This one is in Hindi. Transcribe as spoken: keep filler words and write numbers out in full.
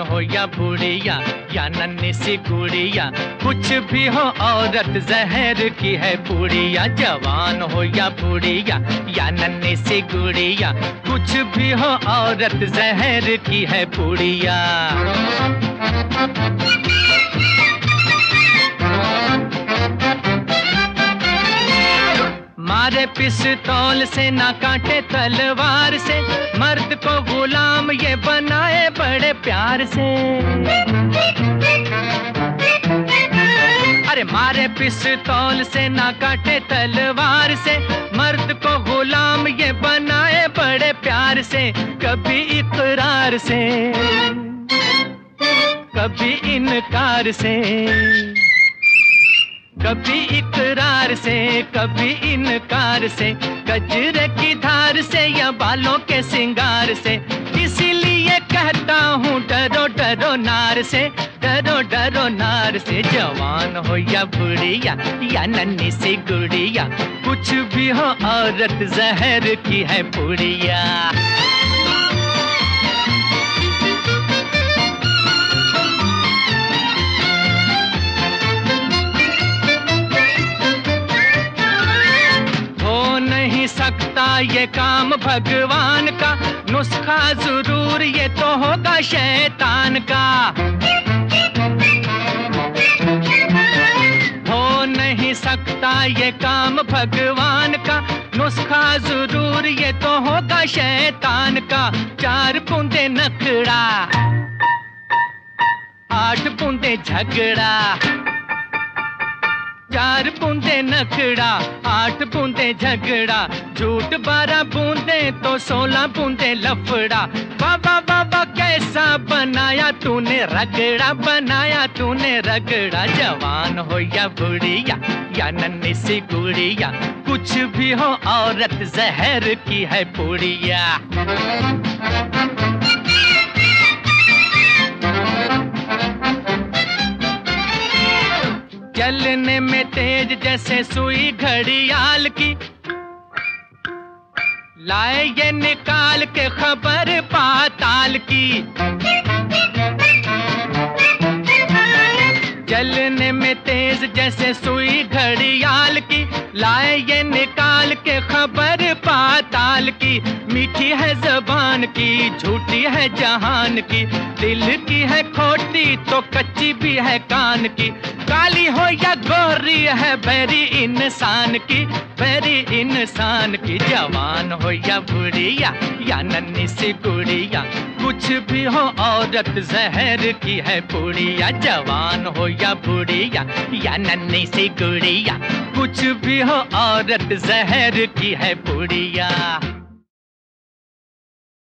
हो या बूढ़िया या नन्ही सी गुड़िया, कुछ भी हो औरत जहर की है पूड़िया। जवान हो या बूढ़िया या नन्ही सी गुड़िया, कुछ भी हो औरत जहर की है पूड़िया। मारे पिस्तौल से ना काटे तलवार से, मर्द को गुलाम ये बनाए बड़े प्यार से। अरे मारे पिस्तौल से ना काटे तलवार से, मर्द को गुलाम ये बनाए बड़े प्यार से। कभी इकरार से कभी इनकार से, कभी इकरार से कभी इनकार से, गजरे की धार से या बालों के सिंगार से। इसीलिए कहता हूँ डरो डरो नार से, डरो डरो नार से। जवान हो या बुढ़िया या नन्ही सी गुड़िया, कुछ भी हो औरत जहर की है पूड़िया। सकता ये काम भगवान का, नुस्खा जरूर ये तो होगा शैतान का। हो नहीं सकता ये काम भगवान का, नुस्खा जरूर ये तो होगा शैतान का। चार बूंदे नखड़ा, आठ बूंदे झगड़ा। चार बूंदे नखड़ा, आठ बूंदे झगड़ा, झूठ बारह बूंदे तो सोलह बूंदे लफड़ा। बाबा बाबा कैसा बनाया तूने रगड़ा, बनाया तूने रगड़ा। जवान हो या बुढ़िया या नन्ही सी गुड़िया, कुछ भी हो औरत जहर की है पूड़िया। चलने में तेज जैसे सुई घड़ियाल की, लाए ये निकाल के खबर पाताल की। चलने में तेज जैसे सुई घड़ियाल की, लाए ये निकाल के खबर पाताल की। मीठी है जबान की, झूठी है जहान की, दिल की है खोटी तो कच्ची भी है कान की। काली हो या गोरी है बैरी इंसान की, बैरी इंसान की। जवान हो या बुढ़िया या नन्ही सी गुड़िया, कुछ भी हो औरत जहर की है पूड़िया। जवान हो या बुढ़िया या नन्ही सी गुड़िया, कुछ भी हो औरत जहर की है पूड़िया।